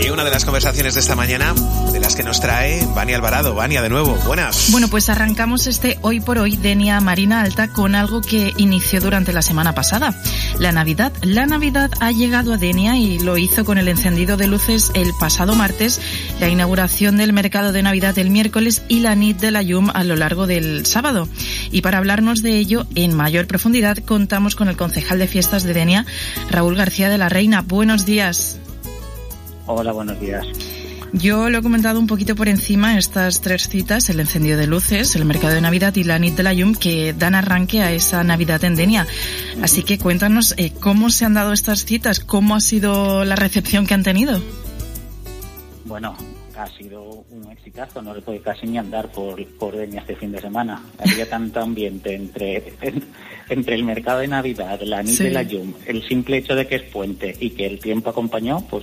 Y una de las conversaciones de esta mañana, de las que nos trae Vania Alvarado. Vania, de nuevo, buenas. Bueno, pues arrancamos este Hoy por Hoy Denia Marina Alta con algo que inició durante la semana pasada. La Navidad. La Navidad ha llegado a Denia y lo hizo con el encendido de luces el pasado martes, la inauguración del mercado de Navidad el miércoles y la nit de la llum a lo largo del sábado. Y para hablarnos de ello en mayor profundidad contamos con el concejal de fiestas de Denia, Raúl García de la Reina. Buenos días. Hola, buenos días. Yo lo he comentado un poquito por encima, estas tres citas, el encendido de luces, el mercado de Navidad y la nit de la llum, que dan arranque a esa Navidad en Denia. Así que cuéntanos cómo se han dado estas citas, cómo ha sido la recepción que han tenido. Bueno, ha sido un exitazo, no se puede casi ni andar por Denia este fin de semana. Había tanto ambiente entre el mercado de Navidad, la nit de la llum, el simple hecho de que es puente y que el tiempo acompañó, pues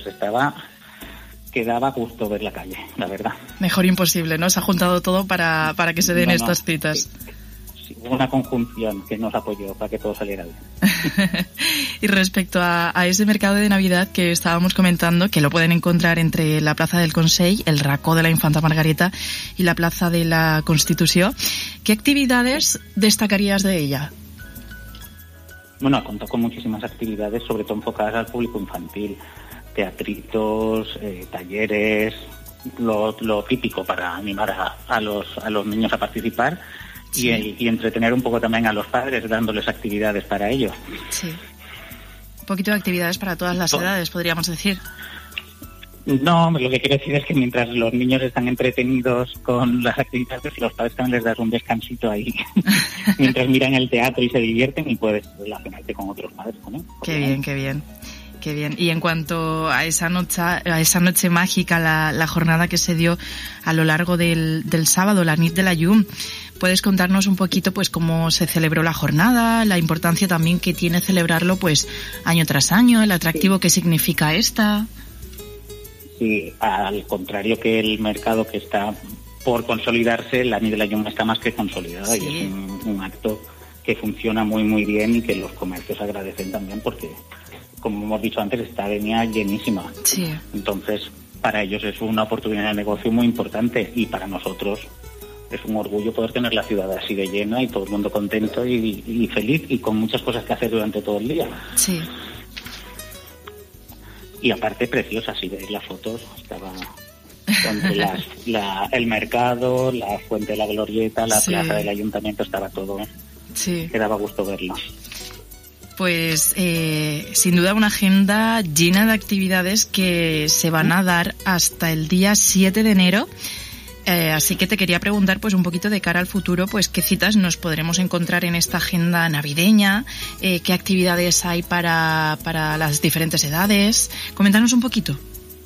que daba gusto ver la calle, la verdad. Mejor imposible, ¿no? Se ha juntado todo para que se den estas citas. Sí, una conjunción que nos apoyó para que todo saliera bien. Y respecto a ese mercado de Navidad que estábamos comentando, que lo pueden encontrar entre la Plaza del Consell, el Racó de la Infanta Margarita y la Plaza de la Constitució, ¿qué actividades destacarías de ella? Bueno, contó con muchísimas actividades, sobre todo enfocadas al público infantil. Teatritos, talleres, lo típico para animar a los niños a participar. Sí. Y entretener un poco también a los padres dándoles actividades para ellos. Sí. Un poquito de actividades para todas las edades, podríamos decir. No, lo que quiero decir es que mientras los niños están entretenidos con las actividades, los padres también les das un descansito ahí mientras miran el teatro y se divierten y puedes relacionarte con otros padres también. Qué bien, qué bien. Qué bien. Y en cuanto a esa noche mágica, la jornada que se dio a lo largo del sábado, la nit de la llum, ¿puedes contarnos un poquito pues cómo se celebró la jornada, la importancia también que tiene celebrarlo pues año tras año, el atractivo que significa esta? Sí, al contrario que el mercado que está por consolidarse, la nit de la llum está más que consolidada. Sí. Y es un acto que funciona muy muy bien y que los comercios agradecen también porque, como hemos dicho antes, está Denia llenísima. Sí. Entonces, para ellos es una oportunidad de negocio muy importante y para nosotros es un orgullo poder tener la ciudad así de llena y todo el mundo contento y feliz y con muchas cosas que hacer durante todo el día. Sí. Y aparte preciosa, si veis las fotos, estaba entre el mercado, la fuente de la Glorieta, la plaza del ayuntamiento, estaba todo. Sí. Que daba gusto verlo. Pues sin duda una agenda llena de actividades que se van a dar hasta el día 7 de enero. Así que te quería preguntar pues un poquito de cara al futuro, pues qué citas nos podremos encontrar en esta agenda navideña, qué actividades hay para las diferentes edades. Coméntanos un poquito.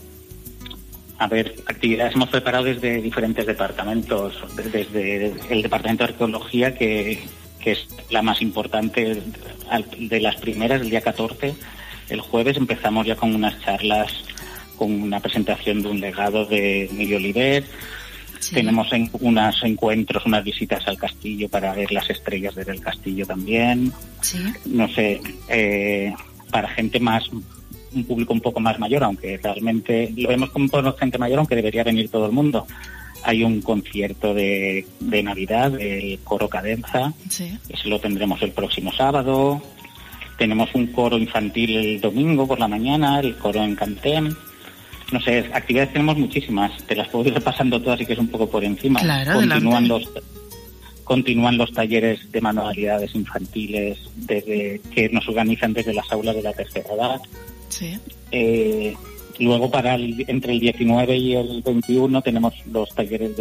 A ver, actividades hemos preparado desde diferentes departamentos, desde el Departamento de Arqueología, que es la más importante de las primeras, el día 14, el jueves empezamos ya con unas charlas, con una presentación de un legado de Emilio Oliver. Sí. Tenemos unos encuentros, unas visitas al castillo para ver las estrellas desde el castillo también. Sí. No sé, para gente un público un poco más mayor, aunque realmente lo vemos como gente mayor, aunque debería venir todo el mundo. Hay un concierto de Navidad del coro Cadenza, sí. Ese lo tendremos el próximo sábado. Tenemos un coro infantil el domingo por la mañana, el coro en Cantem. No sé, actividades tenemos muchísimas, te las puedo ir repasando todas y que es un poco por encima. Claro, Continúan los talleres de manualidades infantiles que nos organizan desde las aulas de la tercera edad. Sí. Luego entre el 19 y el 21 tenemos los talleres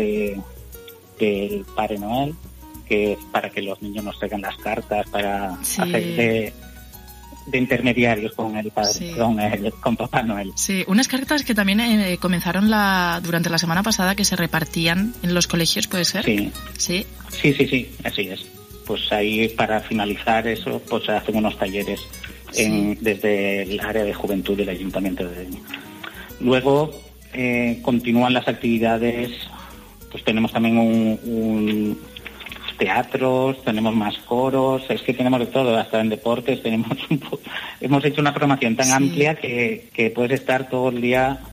del Padre Noel, que es para que los niños nos traigan las cartas, para hacer de intermediarios con el padre, con Papá Noel. Sí, unas cartas que también comenzaron durante la semana pasada que se repartían en los colegios, ¿puede ser? Sí. Sí. Sí, así es. Pues ahí para finalizar eso, pues hacen unos talleres desde el área de juventud del Ayuntamiento de Denia. Luego continúan las actividades, pues tenemos también un teatros, tenemos más coros, es que tenemos de todo, hasta en deportes hemos hecho una programación tan amplia que puedes estar todo el día